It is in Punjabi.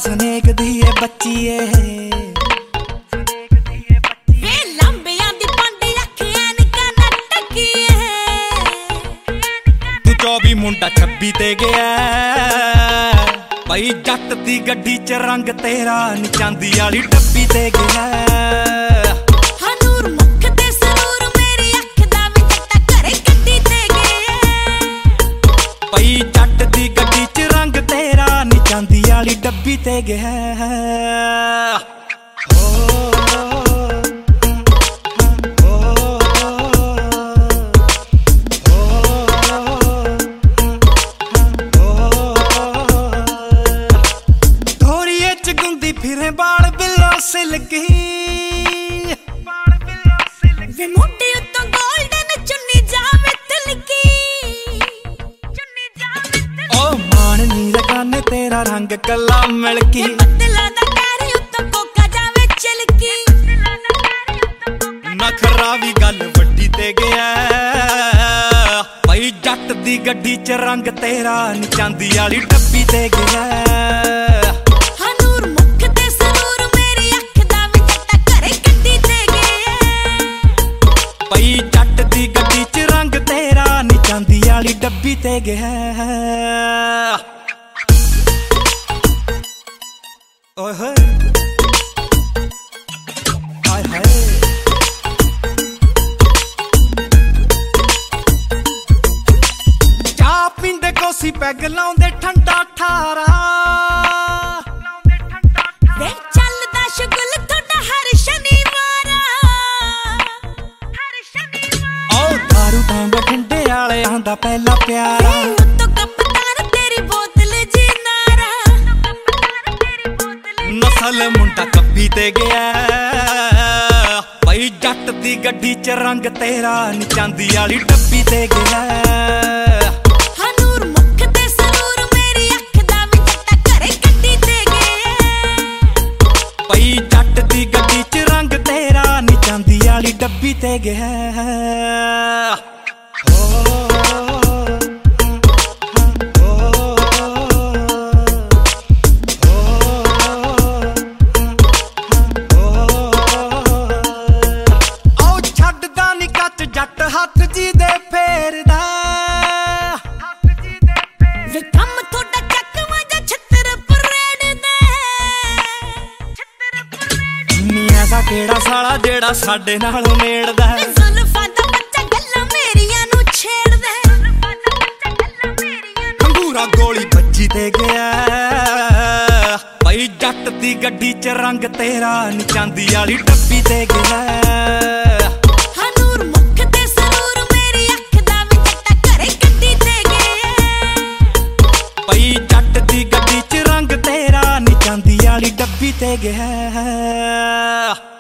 ਸਨੇਕ ਦੀ ਏ ਬੱਚੀ ਏ ਵੇ ਲੰਬਿਆਂ ਦੀ ਪੰਡ ਅੱਖਾਂ ਨਿਕਾ ਨਟਕੀ ਏ ਤੂੰ 24 ਮੁੰਡਾ 26 ਤੇ ਗਿਆ ਭਾਈ ਜੱਟ ਦੀ ਗੱਡੀ ਚ ਰੰਗ ਤੇਰਾ ਨੀ ਚਾਂਦੀ ਵਾਲੀ ਡੱਬੀ ਤੇ ਗਿਆ ਹਨੂਰ ਮੁੱਖ ਤੇ ਸਰੂਰ ਮੇਰੀ ਅੱਖ ਦਾ ਵੀ ਜੱਟਾ ਘਰੇ ਗੱਡੀ ਤੇ ਗਿਆ ਭਾਈ ਜੱਟ ਦੀ ਗੱਡੀ ਚ ਰੰਗ ਤੇਰਾ ਨੀ ਚਾਂਦੀ ਵਾਲੀ ਡੱਬੀ ਤੇ ਗਿਆ ਫਿਰੇ ਬਾਲ ਬਿੱਲੋ ਸਿਲਕੀ ਵੇ ਮੋਢੇ ਉੱਤੋਂ ਗੋਲਡਨ ਚੁੰਨੀ ਜਾਵੇ ਤਿਲਕੀ ਓ ਮਾਣ ਨੀ ਲਗਾਨੇ ਤੇਰਾ ਰੰਗ ਕੱਲਾ ਮਿਲਕੀ ਬੱਦਲਾਂ ਦਾ ਘਰ ਉੱਤੋਂ ਕੋਕਾ ਜਾਵੇ ਚਿਲਕੀ ਨਖਰਾ ਵੀ ਗੱਲ ਵੱਡੀ ਤੇ ਗਿਆ ਭਾਈ ਜੱਟ ਦੀ ਗੱਡੀ ਚ ਰੰਗ ਤੇਰਾ ਨੀ ਚਾਂਦੀ ਵਾਲੀ ਡੱਬੀ ਤੇ ਗਿਆ ਜੱਟ ਦੀ ਗੱਡੀ ਚ ਰੰਗ ਤੇਰਾ ਨੀ ਚਾਂਦੀ ਵਾਲੀ ਡੱਬੀ ਤੇ ਗਿਆ ਓਏ ਹੋਏ ਹਾਏ ਹਾਏ ਚਾਹ ਪੀਂਦੇ ਕੋਸੀ ਪੈਗ ਲਾਉਂਦੇ ਠੰਡਾ ਠਾਰਾ ਵੇ ਚੱਲਦਾ ਸ਼ੁਗਲ ਤੁਹਾਡਾ ਹਰ ਸ਼ਨੀਵਾਰ ਤਾਂ ਬਠਿੰਡੇ ਵਾਲਿਆਂ ਦਾ ਪਹਿਲਾ ਪਿਆਰ ਉੱਤੋਂ ਕਪਤਾਨ ਤੇਰੀ ਬੋਤਲ ਜੀ ਨਾਰਾ ਨਸਲ ਮੁੰਡਾ ਕੱਪੀ ਤੇ ਗਿਆ ਭਾਈ ਜੱਟ ਦੀ ਗੱਡੀ ਚ ਰੰਗ ਤੇਰਾ ਨੀ ਚਾਂਦੀ ਵਾਲੀ ਡੱਬੀ ਤੇ ਗਿਆ ਹਨੂਰ ਮੁੱਖ ਤੇ ਸਰੂਰ ਮੇਰੀ ਅੱਖ ਦਾ ਵੀ ਜੱਟਾ ਘਰੇ ਗੱਡੀ ਤੇ ਗਿਆ ਭਾਈ ਜੱਟ ਦੀ ਗੱਡੀ ਚ ਰੰਗ ਤੇਰਾ ਨੀ ਚਾਂਦੀ ਵਾਲੀ ਡੱਬੀ ਤੇ ਗਿਆ ਜੱਟ ਹੱਥ ਜੀ ਦੇ ਫੇਰਦਾ ਵੇ ਕੰਮ ਤੁਹਾਡਾ ਚੱਕਵਾ ਜਾਂ ਛੱਤਰ ਪਰੇਡ ਨੀ ਐਸਾ ਕਿਹੜਾ ਸਾਲਾ ਜਿਹੜਾ ਸਾਡੇ ਨਾਲ ਮੇੜਦਾ ਜ਼ੁਲਫਾਂ ਦਾ ਬੱਚਾ ਗੱਲਾਂ ਮੇਰੀਆਂ ਨੂੰ ਛੇੜਦਾ ਖੰਗੂਰਾ ਗੋਲੀ ਵੱਜੀ ਤੇ ਗਿਆ ਭਾਈ ਜੱਟ ਦੀ ਗੱਡੀ ਚ ਰੰਗ ਤੇਰਾ ਨੀ ਚਾਂਦੀ ਵਾਲੀ ਡੱਬੀ ਤੇ ਗਿਆ ਜੱਟ ਦੀ ਗੱਡੀ ਚ ਰੰਗ ਤੇਰਾ ਨੀ ਚਾਂਦੀ ਵਾਲੀ ਡੱਬੀ ਤੇ ਗਿਆ